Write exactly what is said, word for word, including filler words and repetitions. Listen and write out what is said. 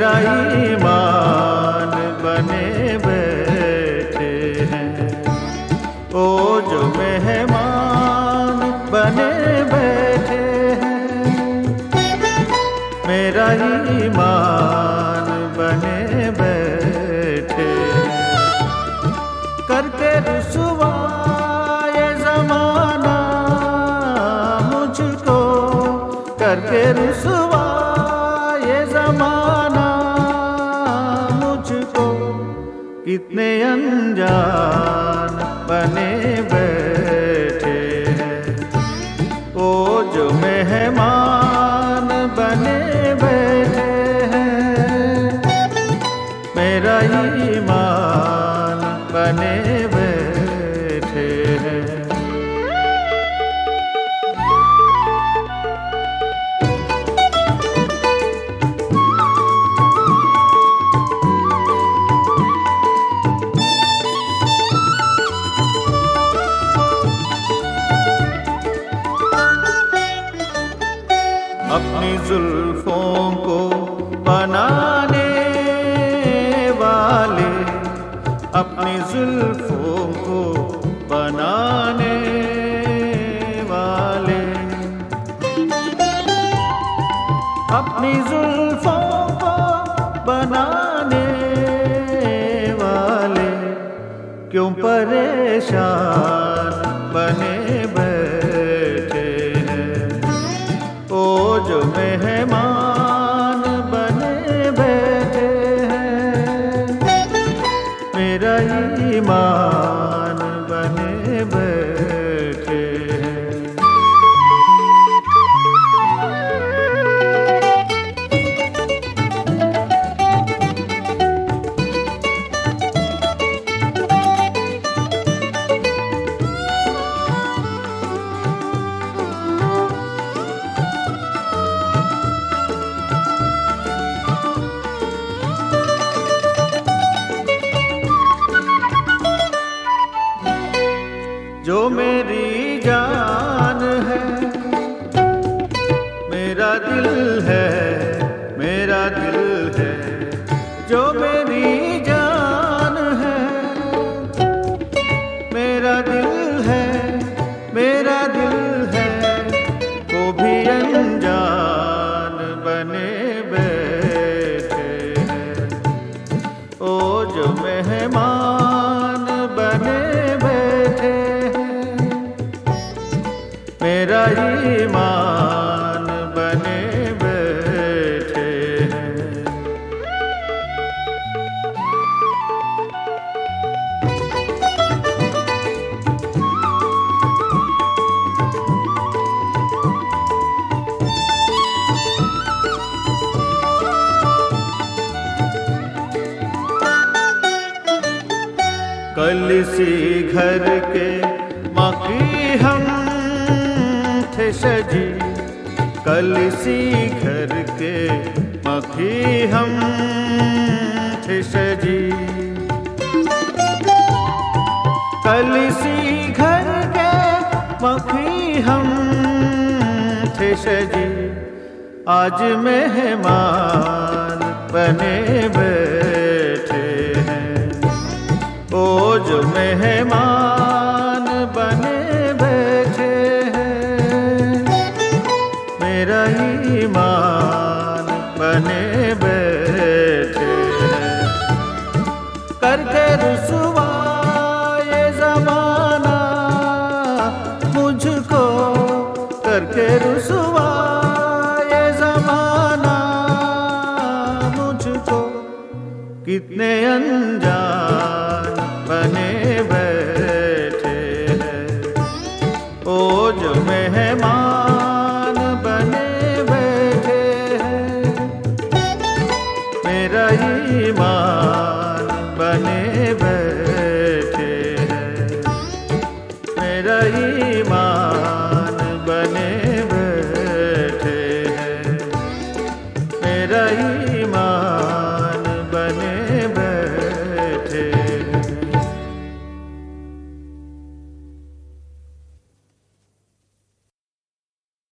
मेरा ईमान बने बैठे हैं। ओ जो मेहमान बने बैठे हैं, मेरा ईमान बने बैठे हैं। करके रुसवा ये ज़माना मुझको, करके रुसवा ये ज़माना मुझको, कितने अनजान बने बैठे हैं। ओ जो मेहमान बने बैठे हैं, मेरा ईमान बने बैठे हैं। अपनी जुल्फों को बनाने वाले, अपनी जुल्फों को बनाने वाले, अपनी जुल्फों को बनाने वाले, क्यों परेशान बने बैठे हैं। ओ जो मेहमान बने बैठे हैं, मेरा ईमान बने बैठे हैं। जो मेरी जान है, मेरा दिल है, मेरा दिल है। जो मेरी जान है, मेरा दिल है, मेरा दिल है। वो भी अनजान बने बैठे हैं। ओ जो मेहमान बने बैठे, मेरा ईमान बने बैठे हैं। कल सी घर के मकी हम थे सजी, कल सी घर के मखी हम थे सजी। कल सी घर के मखी हम थे सजी, आज मेहमान बने बैठे हैं। ओ जो मेहमान बने बैठे हैं, मेरा ईमान बने बैठे हैं। करके रुसवा ये ज़माना मुझको, करके रुसवा ये ज़माना मुझको, कितने अनजान बने बैठे हैं। ओ जो मेहमान